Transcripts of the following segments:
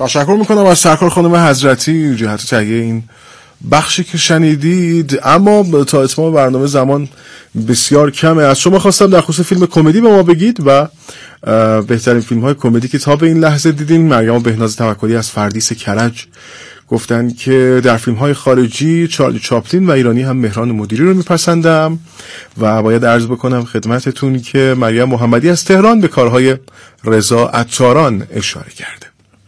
تشکر میکنم از سرکار خانم حضرتی جهت تهیه این بخشی که شنیدید. اما تا اتمام برنامه زمان بسیار کمه. از شما خواستم در خصوص فیلم کمدی به ما بگید و بهترین فیلم های کمدی که تا به این لحظه دیدین. مریم بهناز توکلی از فردیس کرج گفتن که در فیلم های خارجی چارلی چاپلین و ایرانی هم مهران مدیری رو میپسندم و باید عرض بکنم خدمتتون که مریم محمدی از تهران به کارهای رضا عطاران اشاره کرده.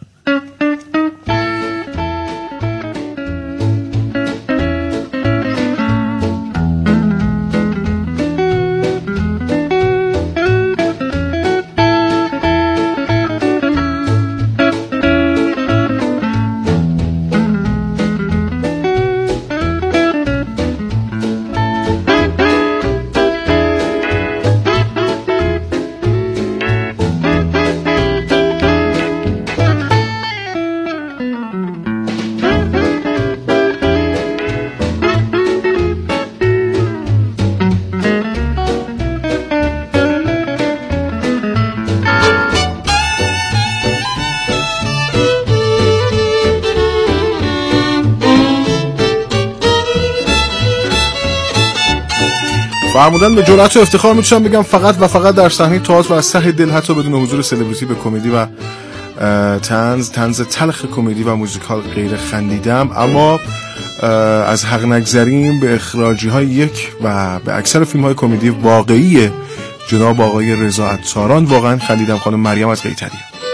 فرمودن به جرأت و افتخار میتونم بگم فقط و فقط در صحنه تئاتر و از ته دل، حتی بدون حضور سلبریتی، به کمدی و طنز تلخ کمدی و موزیکال غیر خندیدم. اما از حق نگذریم به اخراجی های یک و به اکثر فیلم های کمدی واقعی جناب آقای رضا عطاران واقعا خندیدم. خانم مریم از قیطریه.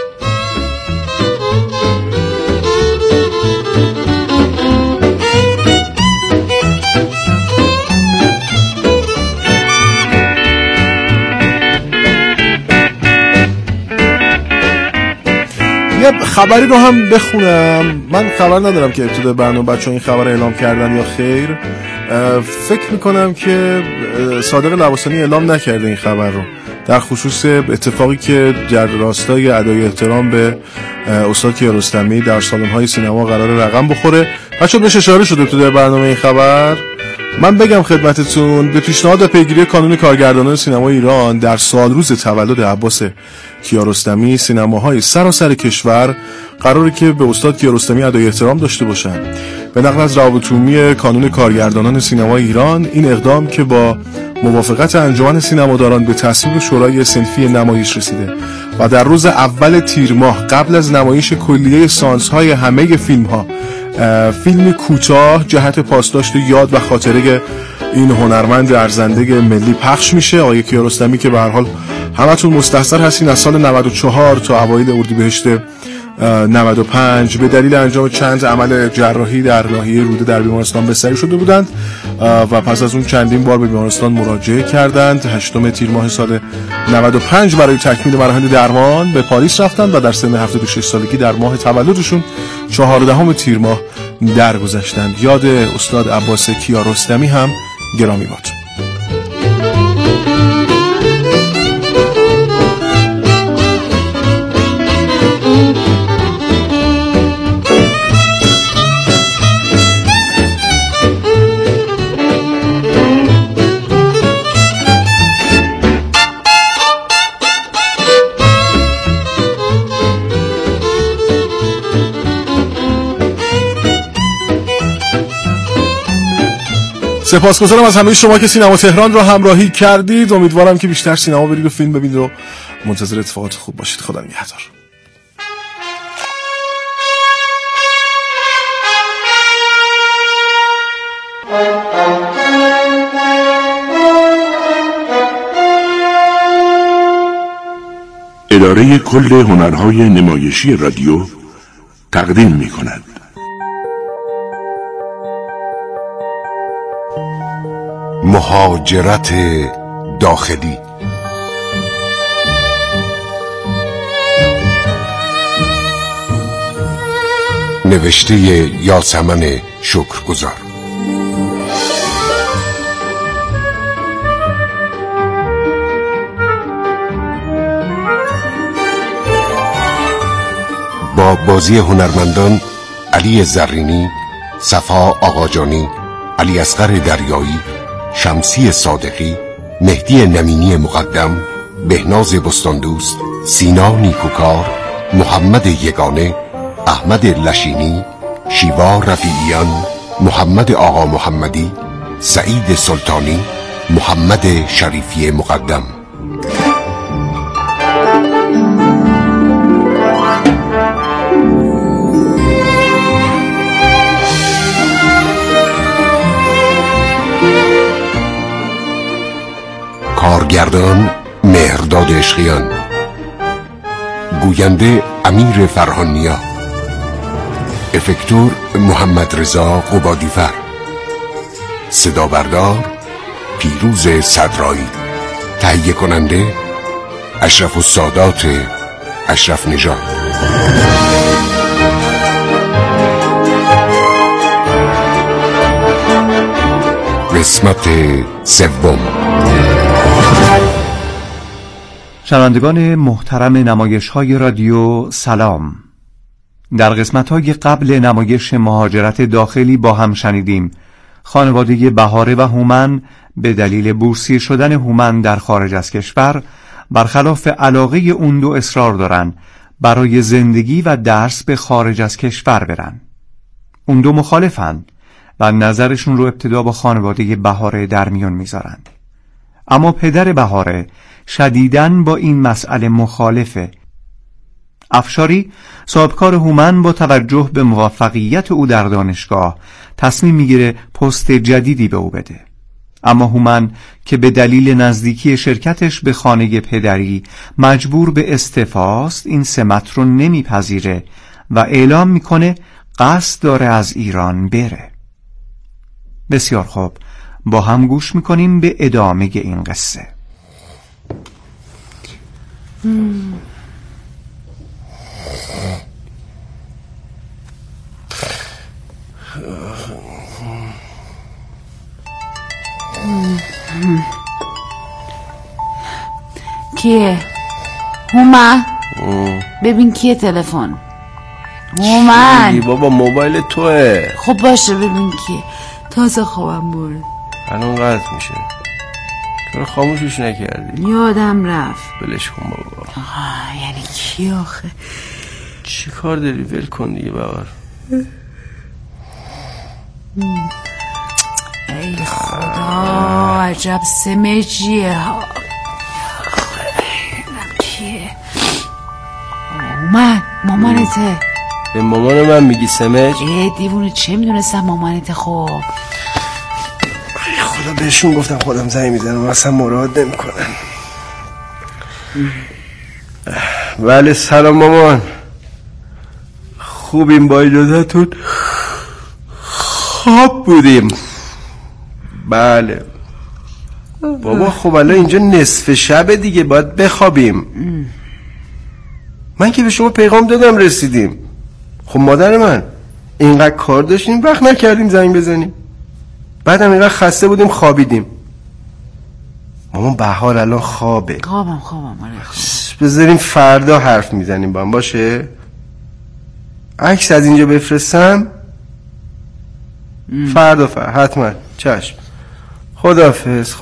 یه خبری رو هم بخونم. من خبر ندارم که ابتدای برنامه بچه‌ها این خبر اعلام کردن یا خیر. فکر میکنم که صادق لواسانی اعلام نکرده این خبر رو در خصوص اتفاقی که در راستای ادای احترام به استاد کیارستمی در سالن‌های سینما قرار رقم بخوره. بچه‌ها بهش اشاره شده ابتدای برنامه این خبر. من بگم خدمتتون به پیشنهاد و پیگیری کانون کارگردانان سینما ایران در سالروز تولد عباس کیارستمی سینماهای سراسر کشور قراره که به استاد کیارستمی ادای احترام داشته باشن. به نقل از روابط عمومی کانون کارگردانان سینما ایران، این اقدام که با موافقت انجمن سینماداران به تصویب شورای صنفی نمایش رسیده و در روز اول تیر ماه قبل از نمایش کلیه سانس‌های همه فیلم‌ها فیلم کوتاه جهت پاسداشت یاد و خاطره این هنرمند ارزنده ملی پخش میشه. آقای کیارستمی که به هر حال همتون مستحضر هستین از سال 94 تا اوایل اردیبهشت 95 به دلیل انجام چند عمل جراحی در ناحیه روده در بیمارستان بستری شده بودند و پس از اون چندین بار به بیمارستان مراجعه کردند. 8 تیر ماه سال 95 برای تکمیل مراحل درمان به پاریس رفتند و در سن 76 سالگی در ماه تولدشون 14 تیر ماه درگذشتند. یاد استاد عباس کیارستمی هم گرامی باد. سپاسگزارم از همه شما که سینما تهران رو همراهی کردید. امیدوارم که بیشتر سینما برید و فیلم ببینید و منتظر اتفاقات خوب باشید. خدا نگهدار. اداره کل هنرهای نمایشی رادیو تقدیم می‌کند. مهاجرت داخلی. نوشته یاسمن شکرگزار. با بازی هنرمندان علی زرینی، صفا آقاجانی، علی اصغر دریایی، شمسی صادقی، مهدی نمینی مقدم، بهناز بستاندوست، سینا نیکوکار، محمد یگانه، احمد لشینی، شیوا رفیعیان، محمد آقا محمدی، سعید سلطانی، محمد شریفی مقدم. کارگردان مهرداد عشقیان، گوینده امیر فرهانیا، افکتور محمد رضا قبادیفر، صدا بردار پیروز صدرایی، تهیه کننده اشرف السادات اشرف نژاد. قسمت سوم. شنوندگان محترم نمایش‌های رادیو سلام. در قسمت‌های قبل نمایش مهاجرت داخلی با هم شنیدیم خانواده بهاره و هومن به دلیل بورسیه شدن هومن در خارج از کشور برخلاف علاقه اون دو اصرار دارن برای زندگی و درس به خارج از کشور برن. اون دو مخالفن و نظرشون رو ابتدا با خانواده بهاره در میون میذارن. اما پدر بهاره شدیداً با این مسئله مخالفه. افشاری صاحبکار هومن با توجه به موفقیت او در دانشگاه تصمیم میگیره پست جدیدی به او بده. اما هومن که به دلیل نزدیکی شرکتش به خانه پدری مجبور به استعفاست این سمت رو نمیپذیره و اعلام میکنه قصد داره از ایران بره. بسیار خوب، با هم گوش میکنیم به ادامه این قصه. کیه؟ هومن؟ ببین کیه تلفن؟ هومن بابا موبایل توه. خب باشه ببین کیه. تازه خوابم برد. الان قطع میشه. چرا خاموشش نکردی؟ یادم رفت. بلش کن بابا. یعنی کی آخه؟ چی کار داری؟ ول کن دیگه بابا. ای خدا عجب سمجیه ها. کیه؟ مامانته. به مامان من میگی سمج؟ دیوونه چه میدونستم مامانته. خب خدا بهشون گفتم خودم زنگ میزنم اصلا مراد نمیکنن. بله سلام مامان. خوبیم با اجازهتون؟ خواب بودیم. بله بابا خب الان اینجا نصف شب دیگه باید بخوابیم. من که به شما پیغام دادم رسیدیم. خب مادر من اینقدر کار داشتیم وقت نکردیم زنگ بزنیم. بعدم اینقدر خسته بودیم خوابیدیم. مامان بهار الان خوابه. خوابم آره. بذاریم فردا حرف میزنیم با هم باشه. عکس از اینجا بفرستم فردا حتما. چشم. خداحافظ.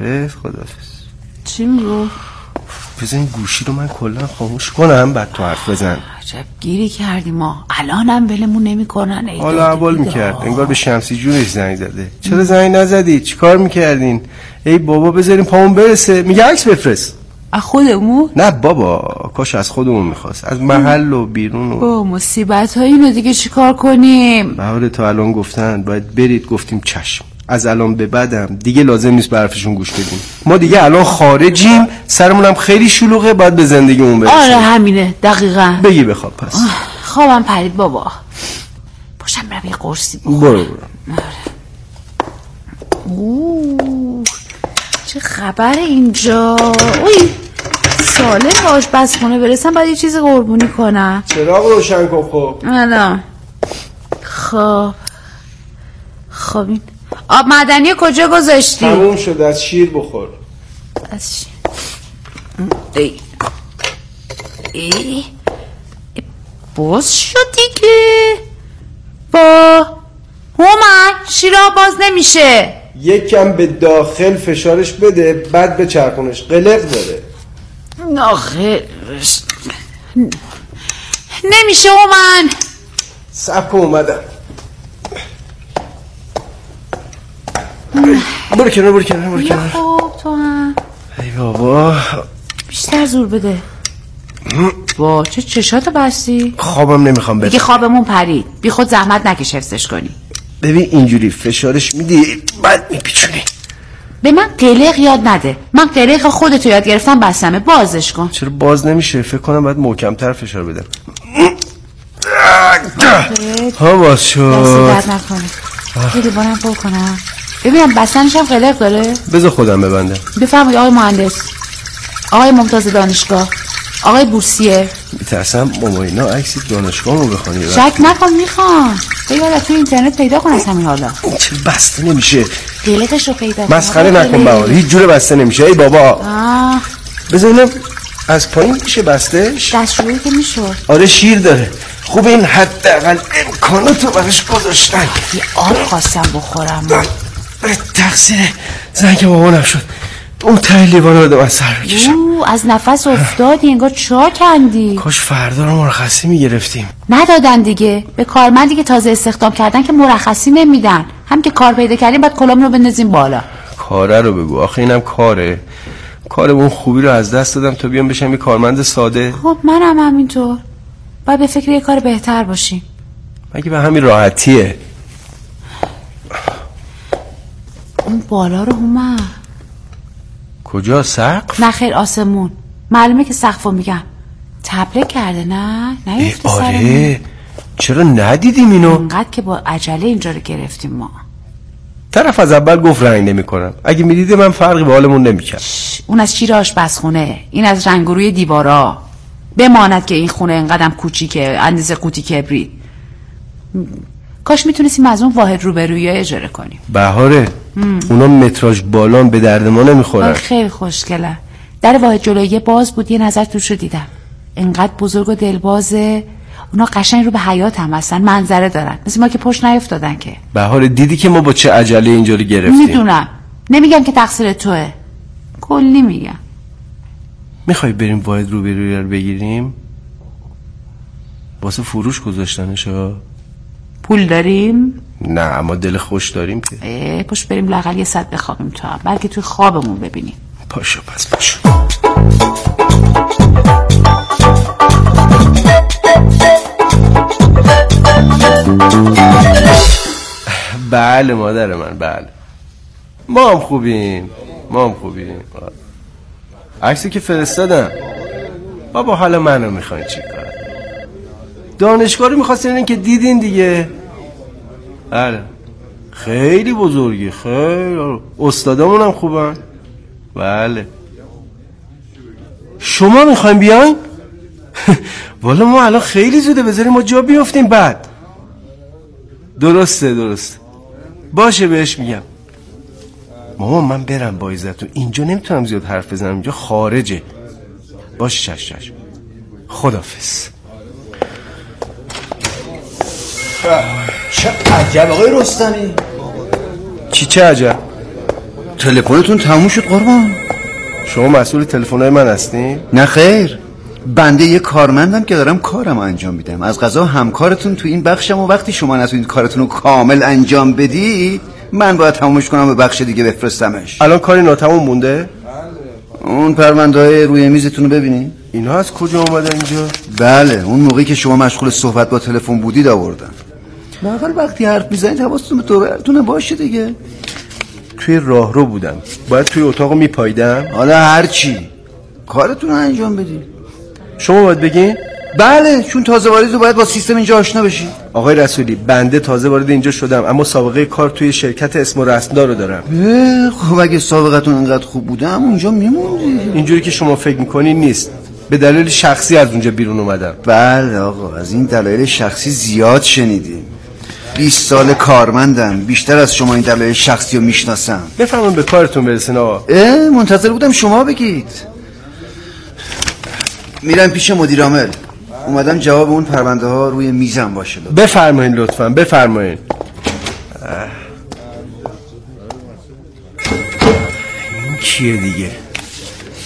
چی میگو؟ بذارین گوشی رو من کلا خاموش کنم بعد تو حرف بزن. عجب گیری کردیم ما. الانم ولمون نمیکنن. حالا اول میکرد انگار به شمسی جونش زنگ زده. چرا زنگ نزدی؟ چی کار میکردین؟ ای بابا بذاریم پامون برسه. میگه عکس بفرست. از خودمون؟ نه بابا کاش از خودمون میخواست. از محل و بیرون و با مصیبت های اینو دیگه چی کار کنیم؟ بهاره تا الان گفتن باید برید گفتیم چشم. از الان به بعدم دیگه لازم نیست به حرفشون گوش بدیم. ما دیگه الان خارجیم سرمونم خیلی شلوغه باید به زندگیمون برسیم. آره همینه دقیقاً. بگی بخواب پس. خوابم پرید بابا. باشم برم یه قرصی بخورم. برو. چه خبر اینجا؟ اوی سالم آشپزخونه برسم باید یه چیز قربونی کنم. چراغ روشن کن. خب الان خب این آب معدنی کجا گذاشتی؟ تموم شد. از شیر بخور. از شیر. ای باز شد دیگه. با هومن شیرها باز نمیشه. یکم به داخل فشارش بده بعد به چرخونش. قلق داره. آخه نمیشه هومن. صبر کن اومدم. برو کنار خب تو هم ای بابا بیشتر زور بده. وا چه چشاتو بستی؟ خوابم نمیخوام برم دیگه خوابمون پرید. بی خود زحمت نکش حفظش کنی. ببین اینجوری فشارش میدی بعد میپیچونی. به من قلق یاد نده. من قلق خودتو یاد گرفتم بسمه. بازش کن. چرا باز نمیشه؟ فکر کنم باید محکم‌تر فشار بدم. ها باز شد. دست درد نکنه. خیلی بارم پر کنم. ببینم بستنش هم قلق داره؟ بذار خودم ببندم. بفرمایید آقای مهندس، آقای ممتاز دانشگاه، آقای بورسیه. میترسم ماماینا عکس دانشگاه رو بخونی. شک نکن میخوان. بگرد توی اینترنت پیدا کن از همین حالا. چه بسته نمیشه. قلقش رو پیدا کن. مسخره نکن بهار. هیچ جوره بسته نمیشه. ای بابا. بزنم از پایین میشه بستش؟ دستشویی که میشد. آره شیر داره. خوب این حداقل امکاناتو براش گذاشتن. یه آب خواستم بخورم. تقصیر زنگ بابانم شد. اون ته لیوان رو من سر بکشم. از نفس افتادی انگار چا کندی. کاش فردا رو مرخصی میگرفتیم. ندادن دیگه. به کارمندی که تازه استخدام کردن که مرخصی نمیدن. هم که کار پیدا کردیم بعد کلام رو بندازیم بالا. کاره رو بگو. آخه اینم کاره. کارمون خوبی رو از دست دادم تا بیام بشم یه کارمند ساده. خب منم همینطور. باید به فکر یه کار بهتر باشیم. مگه به همین راحتیه؟ اون بالا رو اومد. کجا؟ سقف؟ نه خیر آسمون. معلومه که سقفو میگم. تبله کرده نه؟ نیفته سرمون. آره چرا ندیدیم اینو؟ انقدر که با عجله اینجا رو گرفتیم ما. طرف از اول گفت رنگ نمی کنم. اگه میدیده من فرقی به حالمون نمیکرد. اون از شیر آشپزخونه، این از رنگ روی دیوارا. بماند که این خونه اینقدرم کوچیکه، اندازه قوطی کبریت. کاش میتونستیم از اون واحد روبرویی اجاره کنیم. بهاره اونا متراژ بالان به درد ما نمیخورن. خیلی خوشگله. در واحد جلویی باز بود، یه نظر توش رو دیدم. انقدر بزرگ و دلبازه. اونا قشنگ رو به حیات هم هستن، منظره دارن، مثل ما که پشت نیفتادن که. بهاره دیدی که ما با چه عجله اینجا رو گرفتیم. میدونم، نمیگم که تقصیر توه، کلی میگم. میخوای بریم واحد روبرویی رو بگیریم؟ واسه فروش گذاشتنشا. پول داریم؟ نه اما دل خوش داریم که. پشت بریم لااقل یه ساعت بخوابیم تا بلکه توی خوابمون ببینیم. پاشو پس پاشو. بله مادر من، بله ما هم خوبیم. عکسی که فرستادم بابا، حالا منو میخواین چی کار؟ دانشگاه رو میخواستین که دیدین دیگه. بله خیلی بزرگی، خیلی استادامون هم خوبن. بله شما میخواین بیاین؟ والا ما الان خیلی زوده، بذاریم ما جا بیافتیم بعد. درسته باشه بهش میگم. مامان من برم با عزتون، اینجا نمیتونم زیاد حرف بزنم، اینجا خارجه. باشه چشم خداحافظ. چه عجب آقای رستمی. چه عجب؟ تلفنتون تموم شد قربان. شما مسئول تلفن‌های من هستین؟ نه خیر، بنده یه کارمندم که دارم کارم انجام میدم. از قضا همکارتون تو این بخشم و وقتی شما نتونید کارتون رو کامل انجام بدی من باید تمومش کنم به بخش دیگه بفرستمش. الان کاری ناتمام مونده؟ اون پرونده‌های روی میزتون رو ببینید. اینا از کجا اومدن اینجا؟ بله اون موقعی که شما مشغول صحبت با تلفن بودید آوردن. لااقل وقتی حرف میزنید حواستون به دورتون باشه دیگه. توی راهرو بودم، باید توی اتاقو میپاییدم. حالا هر چی کارتون رو انجام بدید. شما باید بگین؟ بله چون تازه واردید و باید با سیستم اینجا آشنا بشید. آقای رسولی بنده تازه وارد اینجا شدم اما سابقه کار توی شرکت اسم و رسمدار رو دارم. خب اگه سابقتون انقدر خوب بودم اونجا میموندی. اینجوری که شما فکر میکنی نیست، به دلیل شخصی از اونجا بیرون اومدم. بله آقا از این دلایل شخصی زیاد شنیدیم. 20 سال کارمندم، بیشتر از شما این دلایل شخصی رو میشناسم. بفرمایید به کارتون برسین آقا. منتظر بودم شما بگید. میرم پیش مدیر عامل، اومدم جواب اون پرونده ها روی میزم باشه. بفرمایید لطفا بفرمایید. این کیه دیگه؟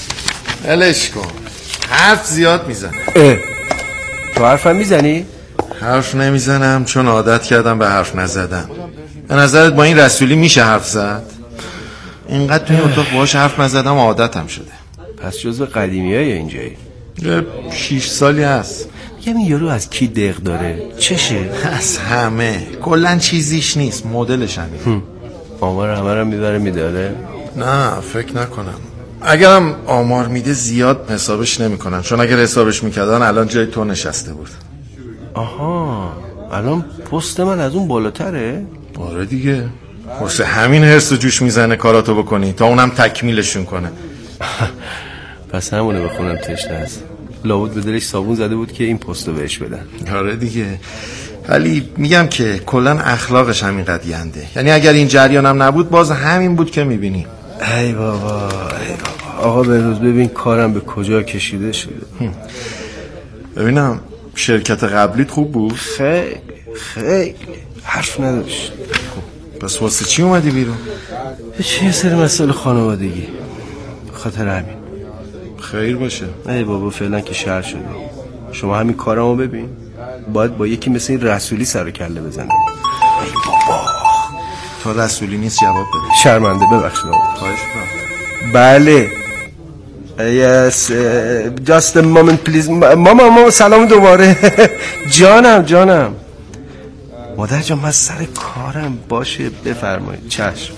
الش کن، حرف زیاد میزنه. تو حرفم میزنی؟ حرف نمیزنم چون عادت کردم به حرف نزدن. به نظرت با این رسولی میشه حرف زد؟ اینقدر توی اتاق باهاش حرف نزدم عادتم شده. پس جزو قدیمیای اینجایی؟ 6 سالی هست. میگم این یارو از کی دق داره؟ چشه؟ از همه. کلن چیزیش نیست، مدلش همین. آمار همه رو میبره میداره؟ نه فکر نکنم. اگرم آمار میده زیاد حسابش نمیکنن، چون اگر حسابش میکردن الان جای تو نشسته بود. آها، الان پست من از اون بالاتره؟ آره دیگه، واسه همین حرص و جوش میزنه کاراتو بکنی تا اونم تکمیلشون کنه. پس همونه بخونم تشنه است. لابد به دلش صابون زده بود که این پستو بهش بدن. آره دیگه، ولی میگم که کلن اخلاقش همین قدینده. یعنی اگر این جریانم نبود باز همین بود که میبینی. ای بابا آقا بهروز، ببین کارم به کجا کشیده شده. ببینم شرکت قبلیت خوب بود؟ خیلی حرف نداشت. پس واسه چی اومدی بیرون؟ یه سری مسئله خانوادگی، خاطر همین. خیر باشه. ای بابا فعلا که شهر شده. شما همین کارمو ببین، باید با یکی مثل این رسولی سر و کله بزنم. ای بابا تا رسولی نیست جواب بده. شرمنده، ببخشید. خواهش می‌کنم. بله. Yes, just a moment please. ماما سلام دوباره. جانم. مادر جان من سر کارم، باشه بفرمایید. چشم.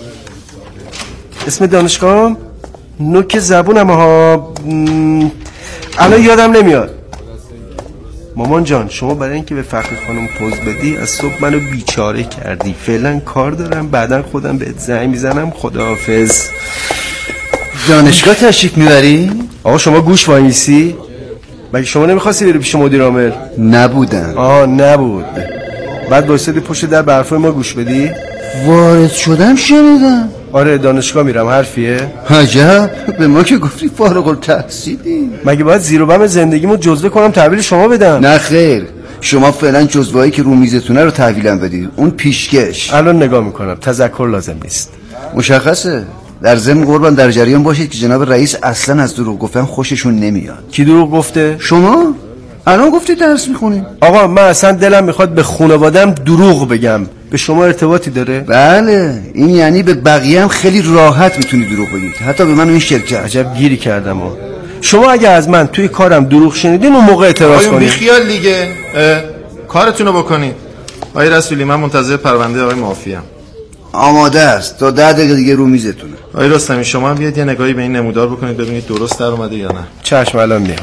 اسم دانشگاه نوک زبونم ها، الان یادم نمیاد. مامان جان شما برای اینکه به فخری خانم پوز بدی از صبح منو بیچاره کردی. فعلا کار دارم، بعدن خودم بهت زنگ میزنم. خداحافظ. دانشگاه تشریف میبری؟ آقا شما گوش وایسی؟ مگه شما نمیخواستی بری پیش مدیر عامل؟ نبودم. نبود. بعد وایسادی پشت در به حرفای ما گوش بدی؟ وارد شدم شنیدم. آره دانشگاه میرم. حرفیه؟ عجب، به ما که گفتی فارغ التحصیلی. مگه باید زیر و بم زندگیمو جزوه کنم تحویل شما بدم؟ نه خیر، شما فعلا جزوهایی که رو میزتونه رو تحویلم بدید. اون پیشکش. الان نگاه میکنم، تذکر لازم نیست. مشخصه. در ضمن قربان در جریان باشید که جناب رئیس اصلا از دروغ گفتن خوششون نمیاد. کی دروغ گفته؟ شما الان گفتی درس میخونی. آقا من اصلا دلم میخواد به خانواده‌ام دروغ بگم. به شما ارتباطی داره؟ بله، این یعنی به بقیه هم خیلی راحت میتونی دروغ بگید، حتی به من و این شرکت. عجب گیری کردم. شما اگه از من توی کارم دروغ شنیدین اون موقع اعتراض کنید. بیخیال دیگه، کارتونو بکنید. آقای رسولی من منتظر پرونده آقای معافیم. آماده است، تا 10 دقیقه دیگه رو میزتونه. آقای رستمی شما هم بیاید یه نگاهی به این نمودار بکنید ببینید درست در اومده یا نه. چشم الان میام.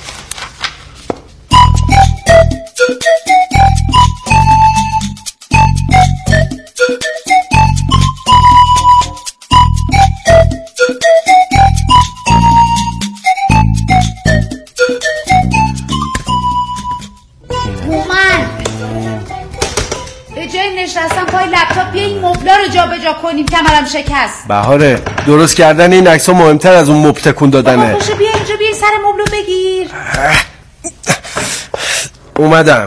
نشستم پای لپتاپ، بیا این مبلا رو جابجا کنیم، کمرم شکست. بهاره درست کردن این عکس‌ها مهمتر از اون مبل تکون دادنه. باشه بیا اینجا، بیا سر مبلو بگیر. اومدم.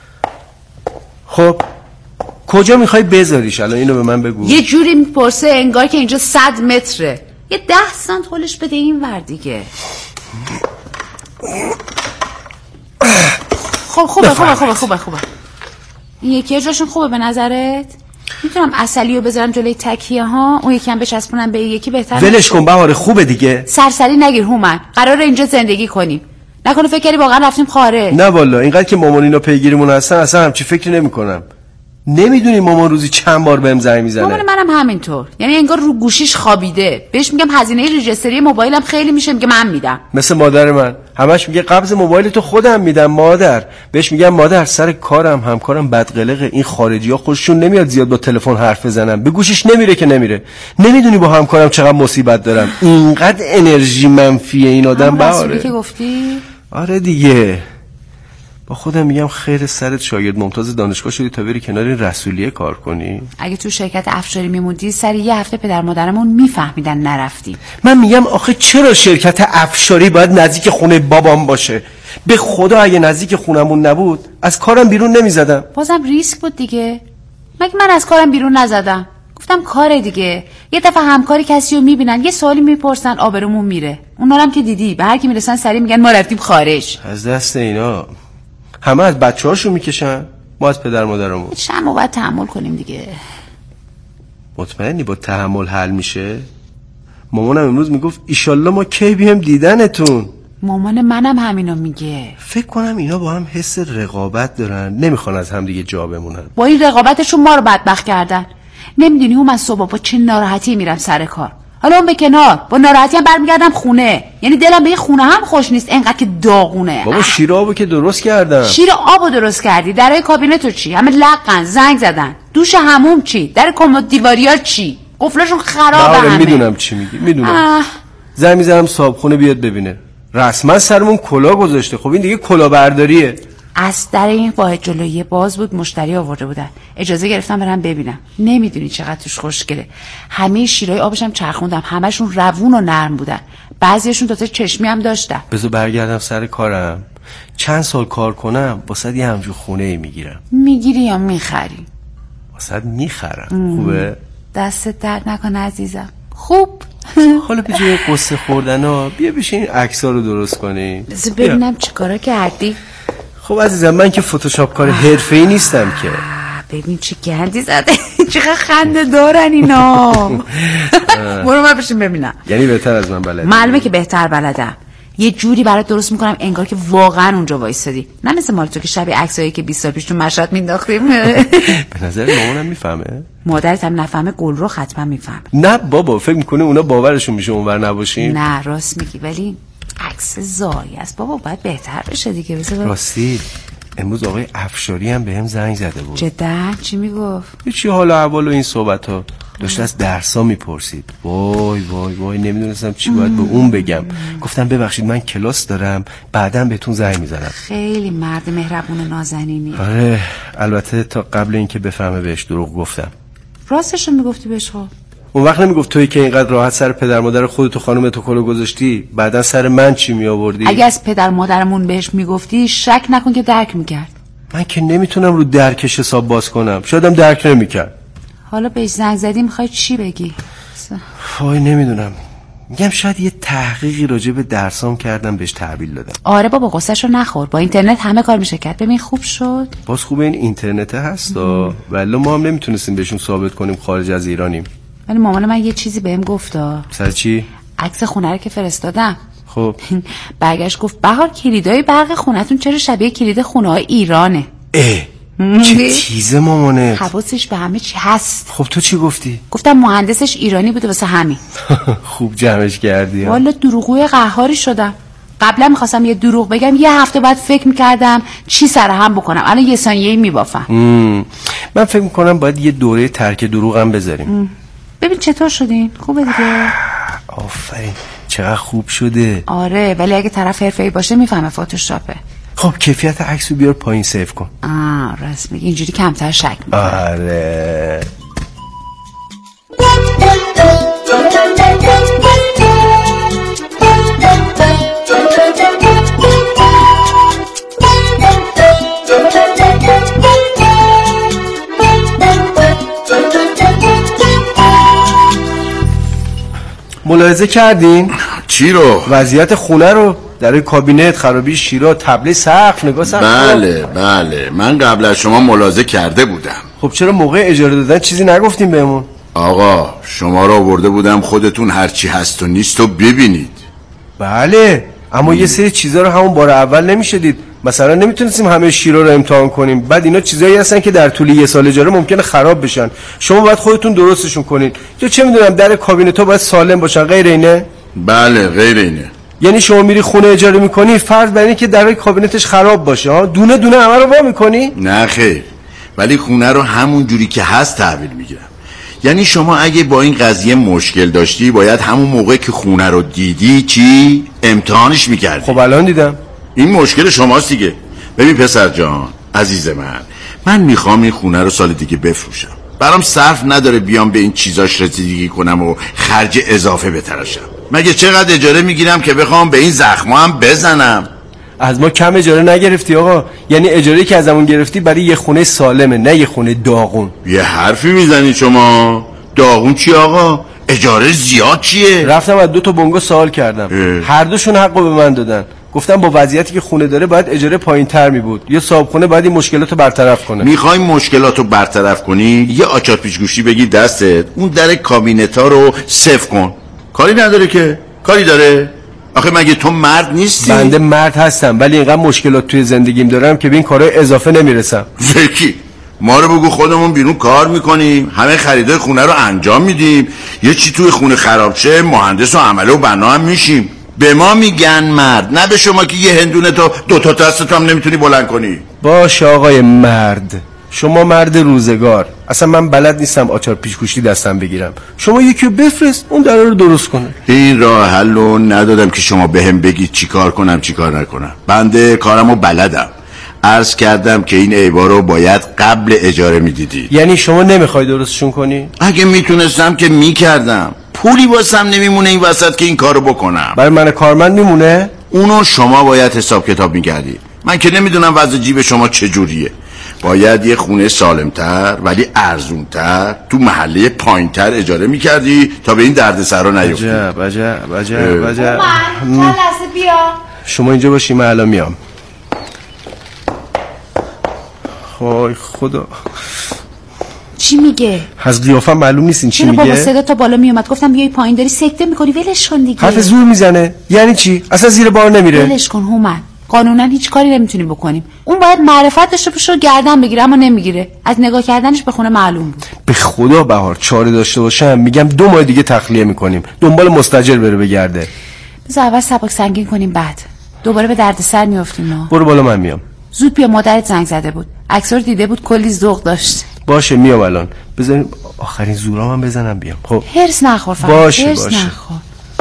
خب کجا میخوای بذاریش الان؟ اینو به من بگو. یه جوری میپرسه انگار که اینجا 100 متره. یه 10 سانت هولش بده این ور دیگه. خب خوبه. این یکی جاشون خوبه به نظرت؟ میتونم عسلی رو بذارم جلوی تکیه ها، اون یکی هم بچسبونم به یکی بهتره. ولش کن بهاره، خوبه دیگه. سرسری نگیر هومن، قراره اینجا زندگی کنیم. نکنه فکر کردی واقعا رفتیم خارج. نه والا اینقدر که مامانینا پیگیریمون هستن اصلا همچی فکری نمی‌کنم. نمیدونی مامان روزی چند بار بهم زنگ میزنه. مامان منم همینطور، یعنی انگار رو گوشیش خوابیده. بهش میگم هزینه ریجستری موبایلم خیلی میشه، میگه من میدم. مثل مادر من همش میگه قبض موبایل تو خودم میدم مادر. بهش میگم مادر سر کارم همکارم بدقلقه، این خارجی‌ها خودشون نمیاد زیاد با تلفن حرف بزنن، به گوشش نمیره که نمیره. نمیدونی با همکارم چقدر مصیبت دارم، اینقدر انرژی منفیه این آدم. بهاره که گفتی؟ آره دیگه، با خودم میگم خیر سرت شاگرد ممتاز دانشگاه شدی تا بری کنار این رسولیه کار کنی. اگه تو شرکت افشاری میموندی سر یه هفته پدر مادرمون میفهمیدن نرفتی. من میگم آخه چرا شرکت افشاری باید نزدیک خونه بابام باشه؟ به خدا اگه نزدیک خونمون نبود از کارم بیرون نمیزدم. بازم ریسک بود دیگه. مگه من از کارم بیرون نزدم؟ گفتم کاره دیگه. یه دفعه همکاری کسی رو میبینن یه سوالی میپرسن آبرومون میره. اونا هم که دیدی به هر کی میرسن سری میگن ما رفتیم خارج. از دست اینا همه از بچه‌هاشون میکشن، ما از پدر مادرمون. شما باید تحمل کنیم دیگه. مطمئنی با تحمل حل میشه؟ مامانم امروز میگفت ایشالله ما کی بیم دیدنتون. مامان منم همینو میگه. فکر کنم اینا با هم حس رقابت دارن، نمیخوان از هم دیگه جا بمونن. با این رقابتشون ما رو بدبخت کردن. نمیدونی اون من صبح با چه ناراحتی میرم سر کار، حالا اون به کنار، با ناراحتی هم برمیگردم خونه. یعنی دلم به این خونه هم خوش نیست انقدر که داغونه. بابا شیر آبو که درست کردم. شیر آبو درست کردی؟ درای کابینتو چی؟ همه لقن، زنگ زدن. دوش حموم چی؟ در کمد دیواریا چی؟ قفلشون خرابه همه. میدونم چی میگی، میدونم. زنگ میزنم صاحبخونه بیاد ببینه. رسما سرمون کلا گذاشته. خب این دیگه کلاهبرداریه. از در این واحد جلویی باز بود، مشتری آورده بودن، اجازه گرفتم برم ببینم. نمیدونی چقدر توش خوشگله. همه شیرای آبش هم چرخوندم، همشون روون و نرم بودن، بعضیشون تا چشمی هم داشتن. بذار برگردم سر کارم، چند سال کار کنم واسه یه همجور خونه ای میگیرم. میگیری یا میخری؟ واسه میخرم. خوبه؟ دستت درد نکنه عزیزم. خوب. حالا به جای قصه خوردن ها بیا بشین عکس‌ها رو درست کنی. بذار ببینم چیکارا کردی. خب عزیزم من که فتوشاپ کار حرفه‌ای نیستم که. ببین چه گندی زده. چقدر خنده دارن اینا. برو من بشین ببینم. یعنی بهتر از من بلدی؟ معلومه که بهتر بلدم. یه جوری برات درست میکنم انگار که واقعا اونجا وایسادی، نه مثل مال تو که شبیه عکسایی که 20 سال پیش تو مشهد مینداختیم. به نظر مامانم میفهمه؟ مادرت هم نفهمه، گلرو حتما میفهمه. نه بابا فکر میکنه اونا باورشون میشه اونور نباشیم. نه راست میگی، ولی عکس زایی است بابا، باید بهتر بشه دیگه. راستی امروز آقای افشاری هم بهم زنگ زده بود. جدا؟ چی میگفت؟ چی حال و احوال و این صحبت ها داشت، از درسا میپرسید. وای وای وای نمیدونستم چی باید به اون بگم. گفتم ببخشید من کلاس دارم، بعدم بهتون زنگ میزنم. خیلی مرد مهربون نازنینی. آره البته تا قبل اینکه بفهمه بهش دروغ گفتم. راستش رو میگفتی بهش؟ خب اون وقت نمیگفت تویی که اینقدر راحت سر پدر مادر خودت و خانومت کلو گذاشتی، بعدن سر من چی می آوردی؟ اگه از پدر مادرمون بهش میگفتی شک نکن که درک میکرد. من که نمیتونم رو درکش حساب باز کنم، شایدم درک نمیکرد. حالا بهش زنگ زدی میخوای چی بگی؟ وای نمیدونم، میگم شاید یه تحقیقی راجع به درسام کردم بهش تحویل دادم. آره بابا قصه‌شو نخور، با اینترنت همه کار میشه کرد. ببین خوب شد. باز خوبه این اینترنت هستا، ولی ما هم نمیتونستیم بهشون ثابت کنیم خارج از ایرانیم. ولی مامان من یه چیزی بهم گفتا. سر چی؟ عکس خونه رو که فرستادم. خب برگشت گفت بهار کلیدای برق خونتون چرا شبیه کلید خونه‌های ایرانه. چه تیزه مامانه، حواسش به همه چی هست. خب تو چی گفتی؟ گفتم مهندسش ایرانی بوده واسه همین. خوب جمعش کردی. والا دروغگوی قهاری شدم. قبلا میخواستم یه دروغ بگم، یه هفته بعد فکر میکردم چی سر هم بکنم، الان یه ثانیه‌ای میبافم. من فکر میکنم باید یه دوره ترک دروغ هم بذاریم. ببین چطور شدین؟ خوبه دیگه. آفرین چقدر خوب شده. آره ولی اگه طرف حرفه‌ای باشه میفهمه فتوشاپه. خب کیفیت عکسو بیار پایین سیو کن. راست میگی، اینجوری کمتر شک میکنه. آره ملاحظه کردین؟ چی رو؟ وضعیت خونه رو، در کابینت، خرابی شیرا، تبله سقف، نگاه سقف. بله من قبل از شما ملاحظه کرده بودم. خب چرا موقع اجاره دادن چیزی نگفتیم بهمون؟ آقا شما رو آورده بودم خودتون هرچی هست و نیست و ببینید. بله اما یه سری چیزا رو همون بار اول نمیشه دید. مثلا نمیتونستیم همه شیرا رو امتحان کنیم، بعد اینا چیزایی هستن که در طول یه سال اجاره ممکنه خراب بشن، شما باید خودتون درستشون کنین. یا چه میدونم در کابینت‌ها باید سالم باشن، غیر اینه؟ بله غیر اینه. یعنی شما میری خونه اجاره میکنی، فرض بر اینه که در کابینتش خراب باشه ها، دونه دونه همه رو وا میکنی؟ نه خیر، ولی خونه رو همون جوری که هست تحویل میگیرم. یعنی شما اگه با این قضیه مشکل داشتی باید همون موقع که خونه رو دیدی چی؟ امتحانش میکردی. خب الان دیدم. این مشکل شماست دیگه. ببین پسر جان عزیز من میخوام این خونه رو سال دیگه بفروشم. برام صرف نداره بیام به این چیزاش رسیدگی کنم و خرج اضافه بتراشم. مگه چقدر اجاره میگیرم که بخوام به این زخما هم بزنم؟ از ما کم اجاره نگرفتی آقا، یعنی اجاره که ازمون گرفتی برای یه خونه سالمه نه یه خونه داغون. یه حرفی میزنی شما. داغون چی آقا؟ اجاره زیاد چیه؟ رفتم از 2 تا بنگاه سوال کردم، هر دوشون حقو به من دادن. گفتم با وضعیتی که خونه داره باید اجاره پایین‌تر می بود. یه صاحبخونه باید این مشکلاتو برطرف کنه. میخوای مشکلاتو برطرف کنی؟ یه آچار پیچگوشی بگی دستت، اون در کابینتا رو صفر کن. کاری نداره که؟ کاری داره؟ آخه مگه تو مرد نیستی؟ بنده مرد هستم ولی اینقدر مشکلات توی زندگیم دارم که به این کارهای اضافه نمیرسم. زکی ما رو بگو خودمون بیرون کار میکنیم، همه خریدای خونه رو انجام میدیم، یه چی توی خونه خراب شه مهندس و عمله و بنا هم میشیم. به ما میگن مرد، نه به شما که یه هندونه تو دوتا دستت هم نمیتونی بلند کنی. باشه آقای مرد، شما مرد روزگار. اصلا من بلد نیستم آچار پیچگوشی دستم بگیرم. شما یکی رو بفرست اون درا رو درست کنه. این راه حل رو ندادم که شما بهم بگید چی کار کنم چی کار نکنم. بنده کارمو بلدم. عرض کردم که این عیبا رو باید قبل اجاره میدیدید. یعنی شما نمیخوای درستشون کنی؟ اگه میتونستم که میکردم. پولی واسم نمیمونه این وسط که این کارو بکنم. برای من کارمند میمونه؟ اونو شما باید حساب کتاب میکردید. من که نمیدونم وضع جیب شما چجوریه. باید یه خونه سالمتر ولی ارزونتر تو محله پایینتر اجاره میکردی تا به این دردسرا نیفتی. عجب. چند لحظه بیا. شما اینجا باشی من الان میام. وای خدا. چی میگه؟ از قیافم معلوم نیست این چی میگه. بابا صدا تا بالا میومد گفتم بیای پایین داری سکته میکنی ولش کن دیگه. حرف زور میزنه. یعنی چی؟ اصلا زیر بار نمیره. ولش کن هومن. قانونا هیچ کاری نمیتونیم بکنیم. اون باید معرفت داشته باشه و گردن بگیره اما نمیگیره. از نگاه کردنش به خونه معلوم بود. به خدا بهار چاره داشته باشم میگم 2 ماه دیگه تخلیه میکنیم. دنبال مستاجر بره بگرده. بذار اول سبک سنگین کنیم بعد دوباره به دردسر میافتیم. برو بالا من میام. زود بیا مادرت زنگ زده بود. عکس‌ها رو دیده بود کلی ذوق داشت. باشه میام الان. بذاریم آخرین زورام بزنم بیام. خب هرس نخور فقط. باشه. نخور.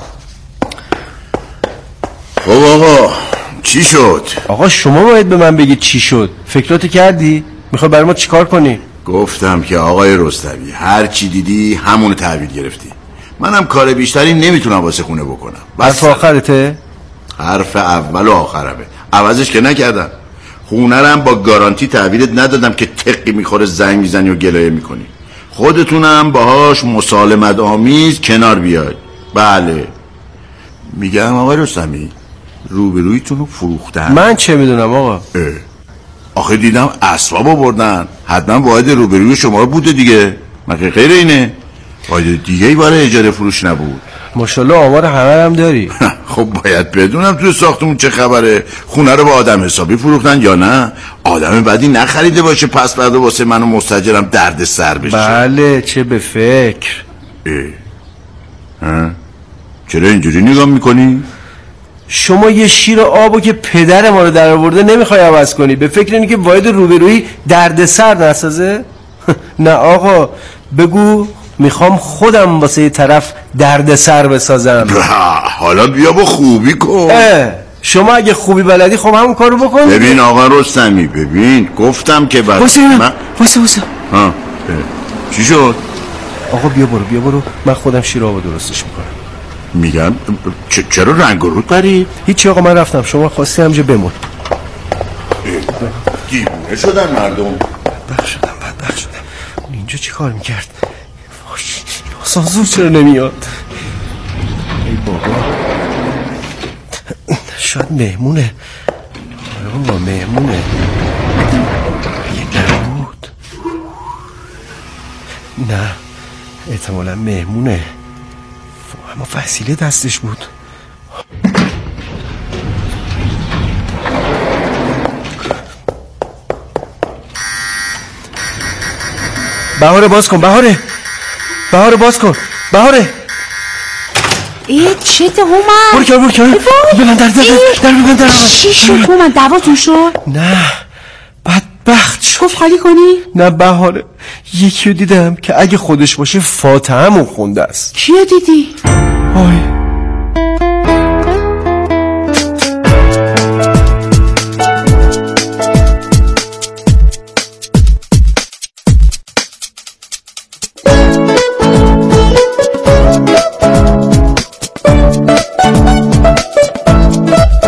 خب آقا چی شد؟ آقا شما باید به من بگید چی شد. فکراتو کردی؟ میخوای برای ما چیکار کنی؟ گفتم که آقای رستمی هر چی دیدی همونو تحویل گرفتی. منم کار بیشتری نمیتونم واسه خونه بکنم. حرف آخرته؟ حرف اول و آخرمه. عوضش که نکردم. خونه رم با گارانتی تحویلت ندادم که تقی میخوره زنگ میزنی و گلایه میکنی. خودتونم باهاش مسالمت آمیز کنار بیای. بله میگم آقای رستمی روبرویتون رو فروختن. من چه میدونم آقا؟ آخه دیدم اسبابو بردن. حتما واحد روبروی شما بوده دیگه. مگه غیر اینه؟ واحد دیگه ای برای اجاره فروش نبود. ماشاءالله آمار همه هم داری. خب باید بدونم تو ساختمون چه خبره. خونه رو با آدم حسابی فروختن یا نه؟ آدم بدی نخریده باشه پس بعد واسه من و مستاجرم درد سر بشه. بله چه به فکر. چرا اینجوری نگاه میکنی؟ شما یه شیر آبو که پدر ما رو در آورده نمیخوای عوض کنی. به فکر اینی که واحد روبرویی درد سر نسازه؟ نه آقا بگو میخوام خودم واسه یه طرف درد سر بسازم. حالا بیا با خوبی کن. شما اگه خوبی بلدی خب همون کارو بکن. ببین آقا رستمی ببین گفتم که بعد واسه چی شد؟ آقا بیا برو من خودم شیر آبو درستش میکنم. میگم چرا رنگ و رو پرید؟ هیچی آقا من رفتم شما خواستی همجا بمون. دیوونه شدن مردم. بدبخت شدم. اینجا چی کار میکرد؟ آسانسور چرا نمیاد؟ ای بابا شاید مهمونه. بابا مهمونه. یه نبود. نه احتمالا مهمونه. اما وسیله دستش بود. بهاره باز کن. بهاره باز کن. بهاره ای چه ده هومن؟ برو کنار بلند در چی شد هومن؟ دواتون شد؟ نه بدبخت شد. گفت خالی کنی؟ نه بهاره یکی رو دیدم که اگه خودش باشه فاتحه‌مون خونده است. کیو دیدی؟ آی